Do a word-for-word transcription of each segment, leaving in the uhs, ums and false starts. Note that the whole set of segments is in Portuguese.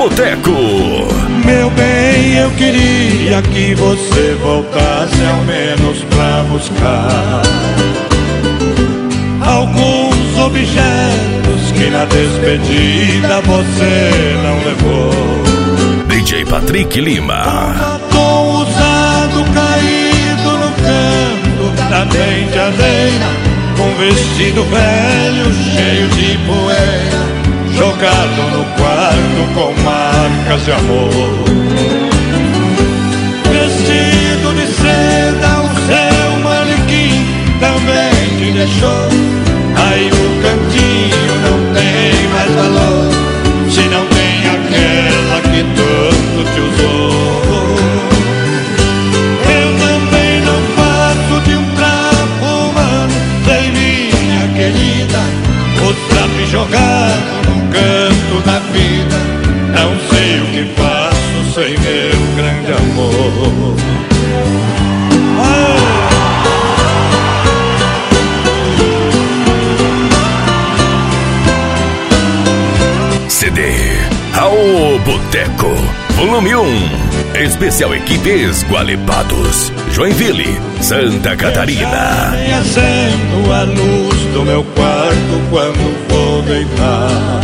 Boteco. Meu bem, eu queria que você voltasse ao menos pra buscar alguns objetos que na despedida você não levou. D J Patrick Lima. Um batom usado caído no canto da penteadeira, um vestido velho cheio de poeira jogado no quarto com marcas de amor. Vestido de seda, o seu manequim também te deixou. Aí no cantinho não tem mais valor, se não tem aquela que tanto te usou. Eu também não faço de um trapo humano, sei minha querida, o trapo jogado num canto da vida. Não sei o que faço sem meu grande amor. Ah! C D Ao Boteco, volume um. Especial Equipes Gualepados, Joinville, Santa Catarina. E acendo a luz do meu quarto quando vou deitar,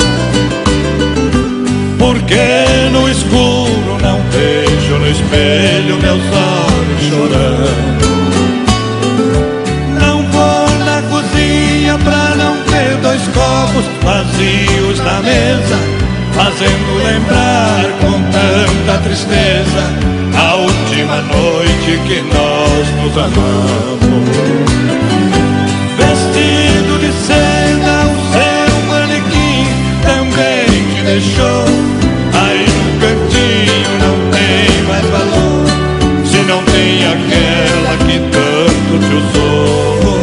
porque no escuro não vejo no espelho meus olhos chorando. Não vou na cozinha pra não ter dois copos vazios na mesa, fazendo lembrar com tanta tristeza a última noite que nós nos amamos. Vestido de seda, o seu manequim também te deixou. Aí no cantinho não tem mais valor, se não tem aquela que tanto te usou.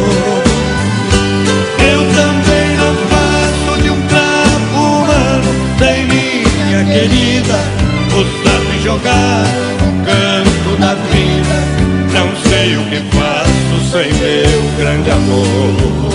Eu também não faço de um trapo humano, sem minha querida, o sabe jogar no canto da vida. Não sei o que faço sem meu grande amor.